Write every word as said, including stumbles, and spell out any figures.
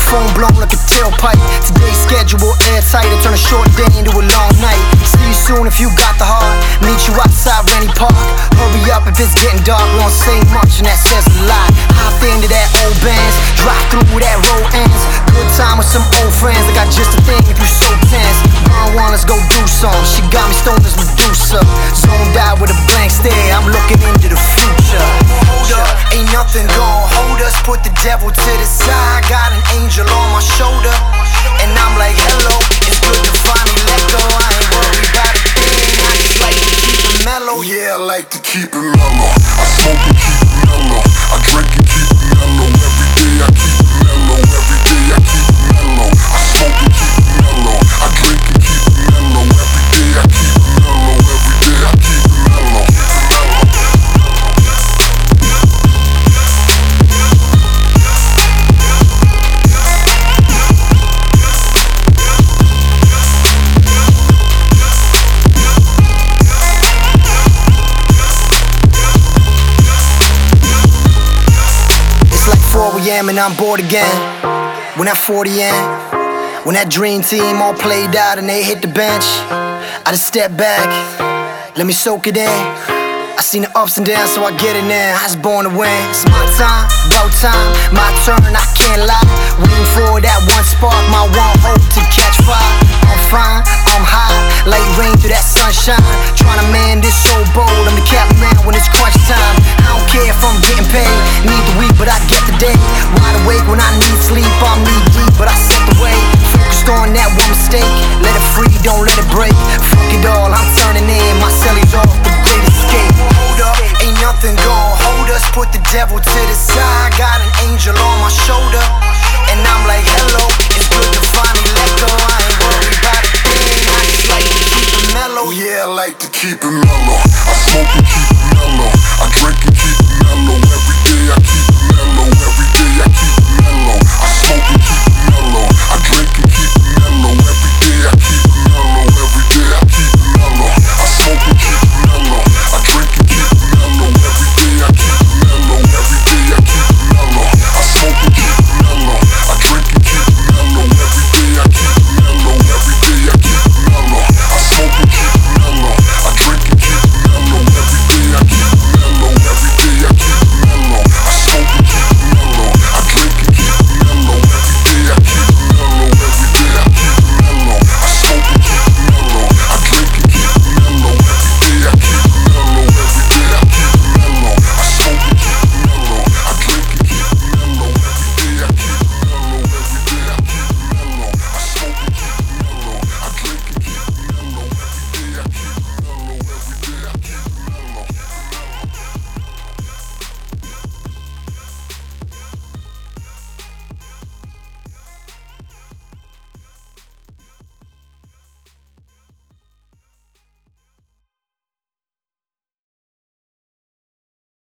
phone blown like a tailpipe. Today's schedule airtight, I turn a short day into a long night. See you soon if you got the heart. Meet you outside Rennie Park. Hurry up if it's getting dark. We don't say much and that says a lot. Hop into that old Benz, drive through that road ends. Good time with some old friends. I got just a thing if you so tense. Burn one, let's go do some. She got me stoned as Medusa. Zoned out with a blank stare. I'm looking into the future. Hold up, ain't nothing gon' hold us. Put the devil to the side. Got an angel on my shoulder, and I'm like, hello. It's good to finally let go. I ain't worried about a thing. I just like to keep it mellow. Yeah, I like to keep it mellow. I smoke and keep it mellow. I drink and keep it mellow. Every day I keep it mellow. Every day I keep it mellow. I smoke and keep it mellow. I drink and keep it mellow. Every day I keep it mellow. Every day I keep it mellow. four a m and I'm bored again. When that forty in, when that dream team all played out and they hit the bench, I just step back, let me soak it in. I seen the ups and downs, so I get it now. I was born to win. It's my time, about time, my turn, I can't lie. Waiting for that one spark, my one hope to catch fire. I'm fine, I'm high, like rain through that sunshine. Trying to man this so bold, I'm the captain man when it's crunch time. I don't care if I'm getting paid, need the week, but I get the day. Wide awake when I need sleep, I'm knee deep, but I set the way. Focused on that one mistake, let it free, don't let it break. Fuck it all, I'm turning in, my cellies off, the great escape. Hold up, ain't nothing gon' hold us. Put the devil to the side. Got an angel on my shoulder, and I'm like, hello. It's good to finally let go. I ain't worried about a thing. I just like to keep it mellow. Yeah, I like to keep it mellow. I smoke and